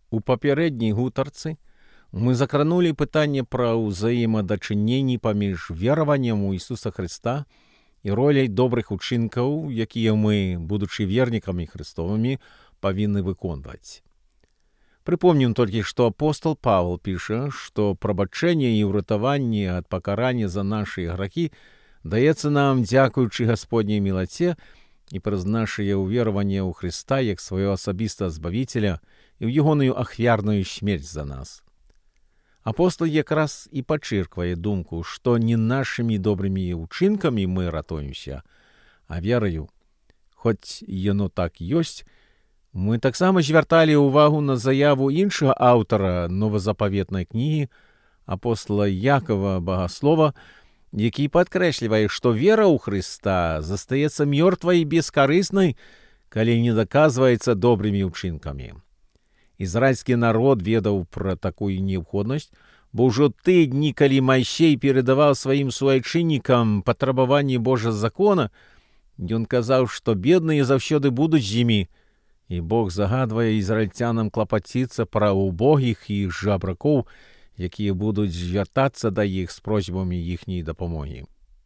У папярэдняй гутарцы мы закранулі пытанне пра ўзаемадачыненні паміж вераваннем у Ісуса Хрыста і роляй добрых учынкаў, якія мы, будучы вернікамі Христовымі, павінны выконваць. Прыпомнім толькі, што апостол Павел піша, што прабачэнне і ўратаванне ад пакарання за нашы грахі даецца нам дзякуючы Гасподняй мілаце і праз нашае ўвераванне ў Хрыста як свайго асабістага збавіцеля і ў ягоную ахвярную смерць за нас. Апостол якраз і падчырквае думку, што не нашымі добрымі ўчынкамі мы ратуемся, а вераю. Хоць яно так ёсць, мы таксама звярталі ўвагу на заяву іншага аўтара новазапаветнай кнігі, апостола Якова Багаслова, які падкрэслівае, што вера ў Хрыста застаецца мёртвай і бескарыснай, калі не даказваецца добрымі ўчынкамі. Ізраільскі народ ведаў пра такую неабходнасць, бо ўжо тыя дні, калі Майсей перадаваў сваім суайчыннікам патрабаванні Божага закона, ён казаў, што бедныя заўсёды будуць з імі, і Бог загадвае ізраільцянам клапаціцца пра убогіх і жабракоў, якія будуць звяртацца да іх з просьбамі іхняй дапамогі.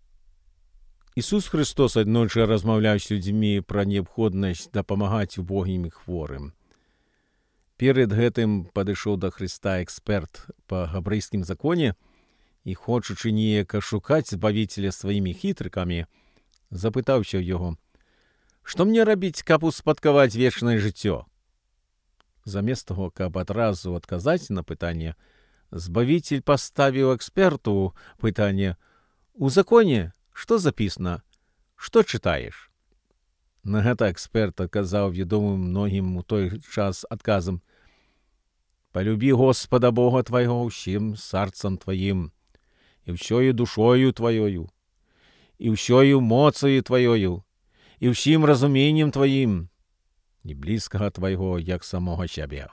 Ісус Христос аднойчы размаўляў з людзьмі пра неабходнасць дапамагаць убогім і хворым. Перад гэтым падышоў да Хрыста эксперт па габрэйскім законе і, хочучы неяк ашукаць збавіцеля сваімі хітрыкамі, запытаўся ў яго: «Што мне рабіць, каб успадкаваць вечнае жыццё?» Замест таго, каб адразу адказаць на пытанне, збавіцель паставіў эксперту пытанне: «У законе што запісана? Што чытаеш?» На гэта эксперт адказаў вядомым многім у той час адказам: «Полюбі Господа Бога твайго ўсім сарцам тваім, і ўсёю душою тваёю, і ўсёю моцаю тваёю, і ўсім разуменнем тваім, і блізкага твайго, як самога сябе».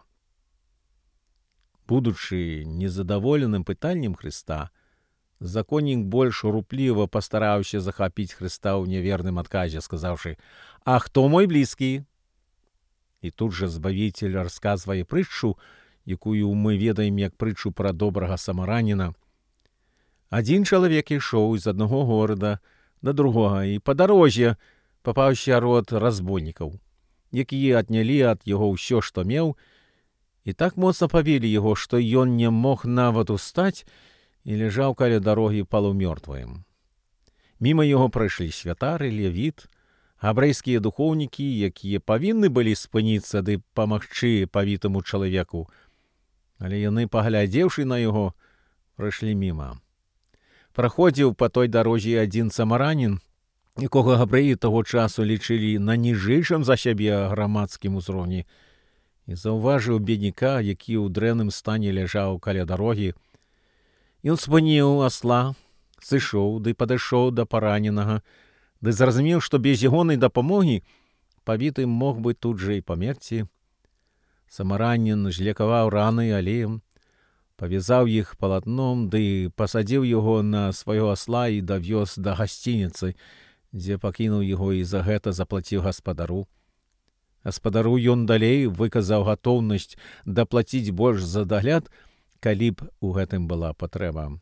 Будучы незадаволеным пытаннем Хрыста, законнік больш рупліва пастараўся захапіць Хрыста ў няверным адказе, сказаўшы: «А хто мой блізкі?» І тут жа збавіцель расказвае прытчу, якую мы ведаем як прытчу пра добрага самараніна. Адзін чалавек ішоў з аднаго горада да другога і па дарозе папаў сярод разбойнікаў, якія аднялі ад яго ўсё, што меў, і так моцна пабілі яго, што ён не мог нават устаць і ляжаў каля дарогі палумёртвым. Міма яго прайшлі святары, левіт, габрэйскія духоўнікі, якія павінны былі спыніцца ды памагчы павітаму чалавеку, але яны, паглядзеўшы на яго, прайшлі міма. Праходзіў па той дарозе адзін самаранін, якога габрэі таго часу лічылі на ніжэйшым за сябе грамадскім узроўні, і заўважыў бедняка, які ў дрэнным стане ляжаў каля дарогі. Ён спыніў асла, сышоў ды падышоў да параненага, ды зразумеў, што без ягонай дапамогі павіты мог бы тут жа і памерці. Самаранін злекаваў раны алеем, павязаў іх палатном ды пасадзіў яго на свайго асла і давёз да гасцініцы, дзе пакінуў яго і за гэта заплаціў гаспадару. Гаспадару ён далей выказаў гатоўнасць даплаціць больш за дагляд, калі б у гэтым была патрэба.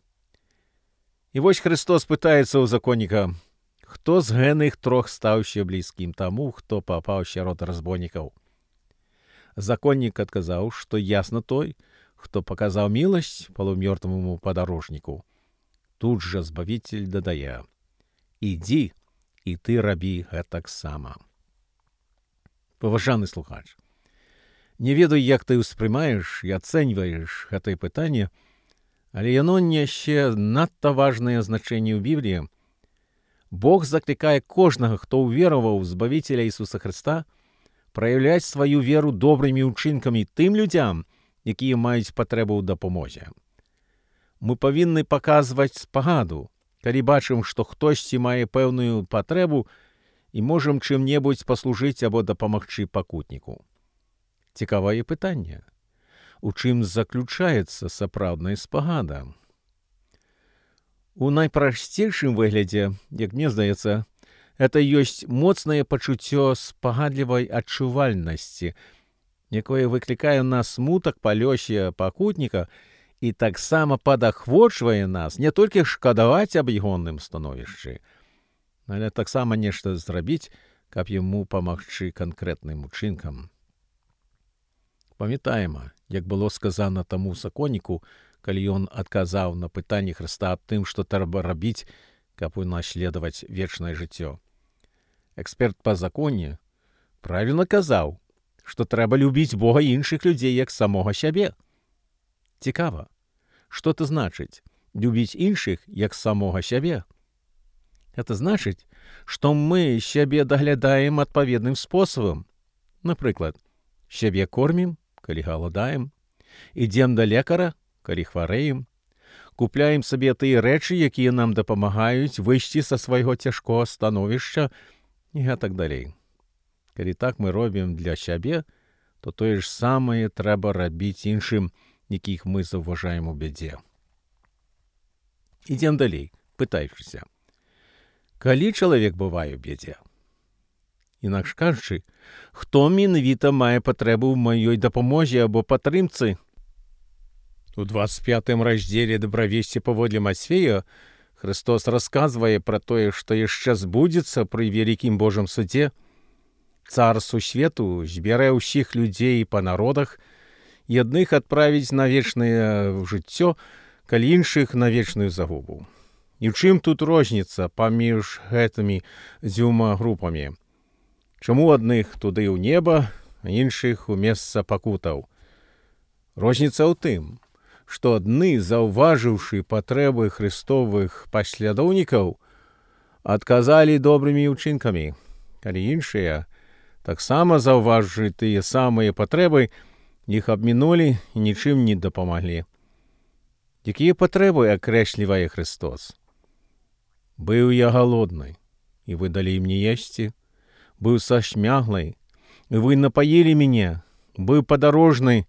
І вось Христос пытаецца ў законніка: «Хто з гэных трох стаўся блізкім таму, хто папаў сярод разбойнікаў?» Законнік адказаў, што ясна той, хто паказаў міласць палумёртваму падарожніку. Тут жа збавіцель дадае: «Ідзі, і ты рабі гэтаксама». Паважаны слухач, не ведаю, як ты ўспрымаеш і ацэньваеш гэтае пытанне, але яно нясе надта важнае значэнне ў Бібліі. Бог заклікае кожнага, хто ўвераваў у збавіцеля Ісуса Хрыста, праяўляць сваю веру добрымі ўчынкамі тым людзям, якія маюць патрэбу ў дапамозе. Мы павінны паказваць спагаду, калі бачым, што хтосьці мае пэўную патрэбу і можам чым-небудзь паслужыць або дапамагчы пакутніку. Цікавае пытанне: у чым заключаецца сапраўдная спагада? У найпрасцейшым выглядзе, як мне здаецца, гэта ёсць моцнае пачуццё спагадлівай адчувальнасці, якое выклікае ў нас смутак па лёсе пакутніка і таксама падахвочвае нас не толькі шкадаваць аб ягоным становішчы, але таксама нешта зрабіць, каб яму памагчы канкрэтным учынкам. Памятаем, як было сказана таму законніку, калі ён адказаў на пытанне Хрыста аб тым, што трэба рабіць, каб унаследаваць вечнае жыццё. Эксперт па законе правільна казаў, што трэба любіць Бога і іншых людзей як самога сябе. Цікава, што это значыць любіць іншых як самога сябе? Это значыць, што мы сябе даглядаем адпаведным спосабам. Напрыклад, сябе кормім, калі галадаем, ідзем да лекара, калі хварэем, купляем сабе тыя рэчы, якія нам дапамагаюць выйсці са свайго цяжкога становішча і гэтак далей. Калі так мы робім для сябе, то тое ж самае трэба рабіць іншым, якіх мы заўважаем у бядзе. Ідзем далей, пытаючыся. Калі чалавек бывае ў бядзе? Інакш кажучы, хто менавіта мае патрэбу ў маёй дапамозе або падтрымцы? У 25-м раздзеле «Добравесці паводле Матфея» Христос расказвае пра тое, што яшчэ збудзецца пры вялікім Божым судзе. Цар сусвету збярэ ўсіх людзей па народах і адных адправіць на вечнае жыццё, калі іншых на вечную загубу. І ў чым тут розніца паміж гэтымі дзвюма групамі? Чаму адных туды ў неба, а іншых у месца пакутаў? Розніца ў тым, што адны, заўважыўшы патрэбы хрыстовых паслядоўнікаў, адказалі добрымі ўчынкамі, калі іншыя, таксама заўважыўшы тыя самыя патрэбы, іх абмінулі і нічым не дапамаглі. Якія патрэбы акрэслівае Христос? «Быў я галодны, і вы далі мне есці, быў сашмяглай, і вы напаілі мяне, быў падарожны,